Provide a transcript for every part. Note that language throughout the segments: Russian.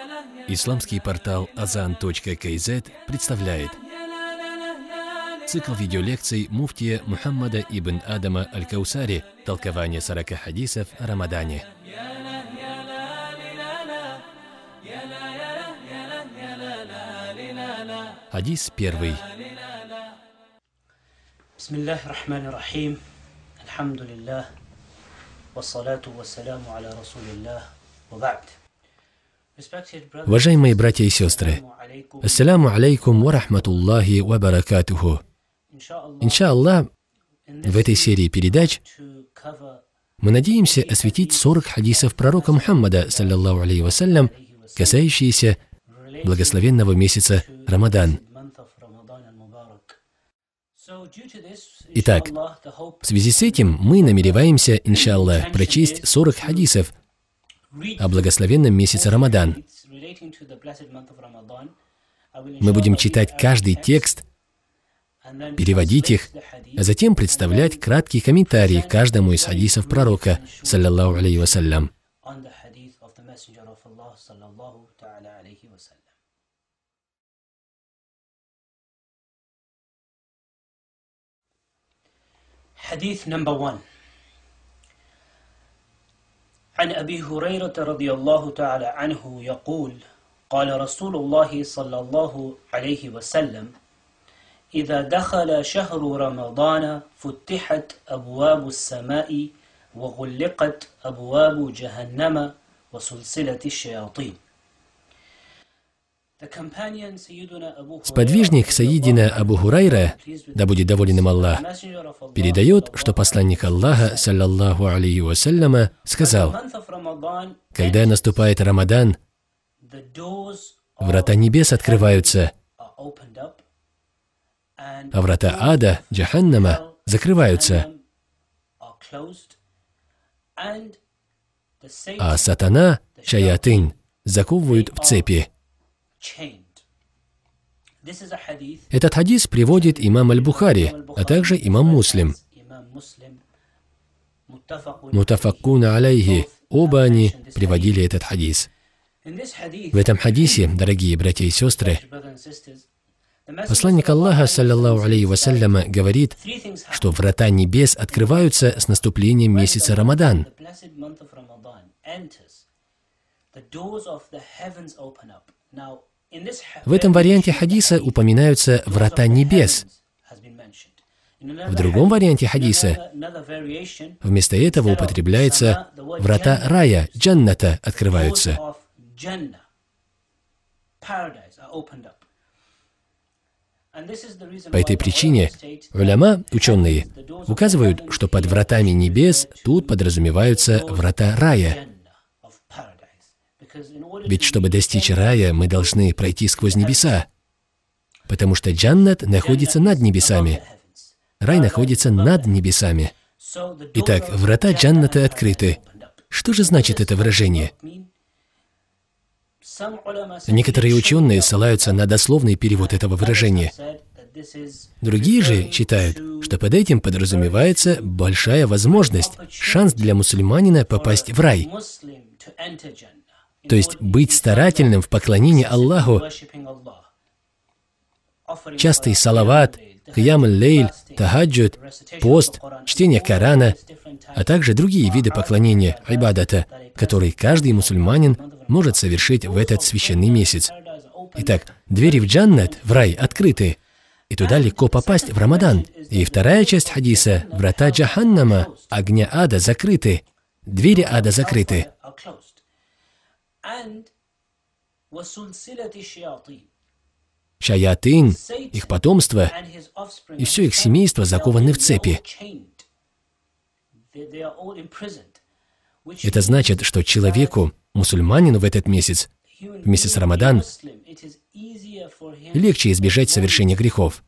Исламский портал Azan.kz представляет цикл видеолекций муфтия Мухаммада ибн Адама Аль-Каусари «Толкование 40 хадисов о Рамадане». Хадис первый. Бисмиллахи рахмани рахим. Алхамдулиллах. Вассалату вассаляму аля расулиллах. Ва ба'д. Уважаемые братья и сестры, ассаляму алейкум ва рахматуллахи ва баракатуху. Иншаллах, в этой серии передач мы надеемся осветить 40 хадисов пророка Мухаммада, саллаллаху алейхи вассалям, касающиеся благословенного месяца Рамадан. Итак, в связи с этим мы намереваемся, иншаллах, прочесть 40 хадисов о благословенном месяце Рамадан. Мы будем читать каждый текст, переводить их, а затем представлять краткий комментарий к каждому из хадисов пророка, саллаллаху алейхи вассалям. Hadith number 1. عن أبي هريرة رضي الله تعالى عنه يقول قال رسول الله صلى الله عليه وسلم إذا دخل شهر رمضان فتحت أبواب السماء وغلقت أبواب جهنم وسلسلة الشياطين. Сподвижник Саидина Абу Хурайра, да будет доволен им Аллах, передает, что посланник Аллаха, саллаллаху алейхи вассаляма, сказал: когда наступает Рамадан, врата небес открываются, а врата ада, Джаханнама, закрываются, а сатана, шаятин, заковывают в цепи. Этот хадис приводит имам Аль-Бухари, а также имам Муслим. Мутафаккуна алейхи, оба они приводили этот хадис. В этом хадисе, дорогие братья и сестры, посланник Аллаха, саллаллаху алейхи вассаляма, говорит, что врата небес открываются с наступлением месяца Рамадан. В этом варианте хадиса упоминаются врата небес. В другом варианте хадиса вместо этого употребляется врата рая, джанната, открываются. По этой причине уляма, ученые, указывают, что под вратами небес тут подразумеваются врата рая. Ведь чтобы достичь рая, мы должны пройти сквозь небеса, потому что джаннат находится над небесами, рай находится над небесами. Итак, врата джанната открыты. Что же значит это выражение? Некоторые ученые ссылаются на дословный перевод этого выражения. Другие же считают, что под этим подразумевается большая возможность, шанс для мусульманина попасть в рай. То есть быть старательным в поклонении Аллаху, частый салават, киям аль-лейль, тахаджуд, пост, чтение Корана, а также другие виды поклонения, ибадата, которые каждый мусульманин может совершить в этот священный месяц. Итак, двери в джаннат, в рай, открыты, и туда легко попасть в Рамадан. И вторая часть хадиса, врата джаханнама, огня ада, закрыты, двери ада закрыты. Шаятин, их потомство и все их семейство закованы в цепи. Это значит, что человеку, мусульманину в этот месяц, в месяц Рамадан, легче избежать совершения грехов.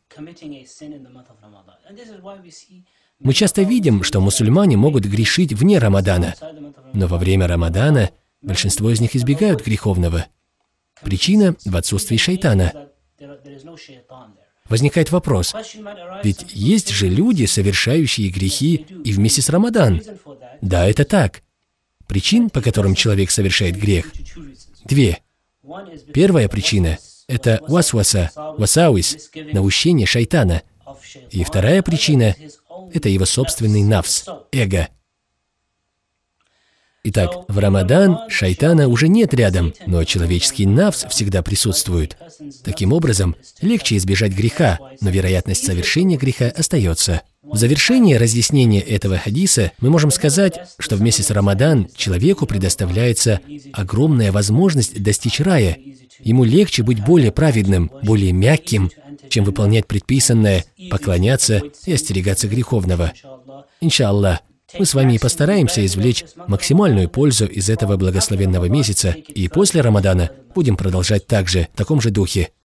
Мы часто видим, что мусульмане могут грешить вне Рамадана, но во время Рамадана большинство из них избегают греховного. Причина в отсутствии шайтана. Возникает вопрос, ведь есть же люди, совершающие грехи и в месяц Рамадан. Да, это так. Причин, по которым человек совершает грех, две. Первая причина – это васваса, васауис, наущение шайтана. И вторая причина – это его собственный нафс, эго. Итак, в Рамадан шайтана уже нет рядом, но человеческий нафс всегда присутствует. Таким образом, легче избежать греха, но вероятность совершения греха остается. В завершение разъяснения этого хадиса мы можем сказать, что в месяц Рамадан человеку предоставляется огромная возможность достичь рая. Ему легче быть более праведным, более мягким, чем выполнять предписанное, поклоняться и остерегаться греховного. Иншаллах, мы с вами постараемся извлечь максимальную пользу из этого благословенного месяца, и после Рамадана будем продолжать также в таком же духе.